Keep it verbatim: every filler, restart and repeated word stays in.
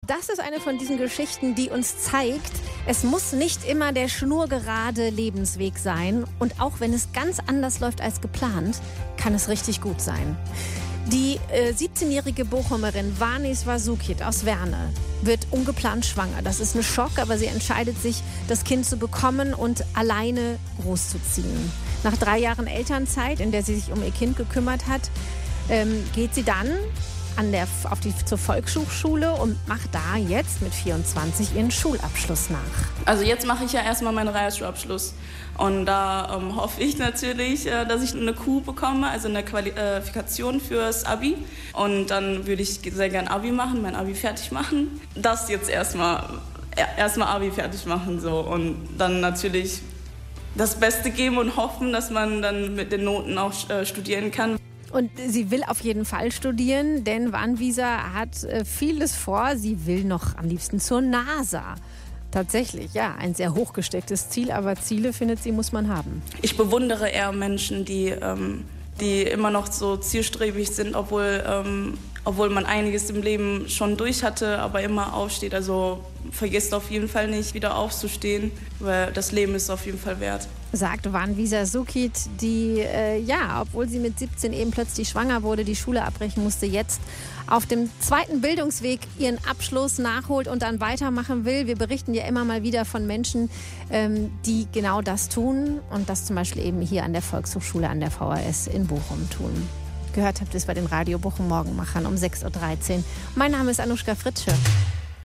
das ist eine von diesen Geschichten, die uns zeigt, es muss nicht immer der schnurgerade Lebensweg sein. Und auch wenn es ganz anders läuft als geplant, kann es richtig gut sein. Die äh, siebzehnjährige Bochumerin Vanis Vasukit aus Werne wird ungeplant schwanger. Das ist ein Schock, aber sie entscheidet sich, das Kind zu bekommen und alleine großzuziehen. Nach drei Jahren Elternzeit, in der sie sich um ihr Kind gekümmert hat, ähm, geht sie dann an der, auf die, zur Volkshochschule und macht da jetzt mit vierundzwanzig ihren Schulabschluss nach. Also jetzt mache ich ja erstmal meinen Realschulabschluss. Und da ähm, hoffe ich natürlich, äh, dass ich eine Q bekomme, also eine Qualifikation fürs Abi. Und dann würde ich sehr gern Abi machen, mein Abi fertig machen. Das jetzt erstmal erstmal Abi fertig machen so und dann natürlich das Beste geben und hoffen, dass man dann mit den Noten auch äh, studieren kann. Und sie will auf jeden Fall studieren, denn Vanvisa hat äh, vieles vor. Sie will noch am liebsten zur NASA. Tatsächlich, ja, ein sehr hochgestecktes Ziel, aber Ziele, findet sie, muss man haben. Ich bewundere eher Menschen, die, ähm, die immer noch so zielstrebig sind, obwohl, ähm, obwohl man einiges im Leben schon durch hatte, aber immer aufsteht. Also vergisst auf jeden Fall nicht, wieder aufzustehen, weil das Leben ist auf jeden Fall wert. Sagt Vanvisa Vasukit, die, äh, ja, obwohl sie mit siebzehn eben plötzlich schwanger wurde, die Schule abbrechen musste, jetzt auf dem zweiten Bildungsweg ihren Abschluss nachholt und dann weitermachen will. Wir berichten ja immer mal wieder von Menschen, ähm, die genau das tun und das zum Beispiel eben hier an der Volkshochschule an der V H S in Bochum tun. Gehört habt ihr es bei den Radio Bochum Morgenmachern um sechs Uhr dreizehn. Mein Name ist Anuschka Fritsche.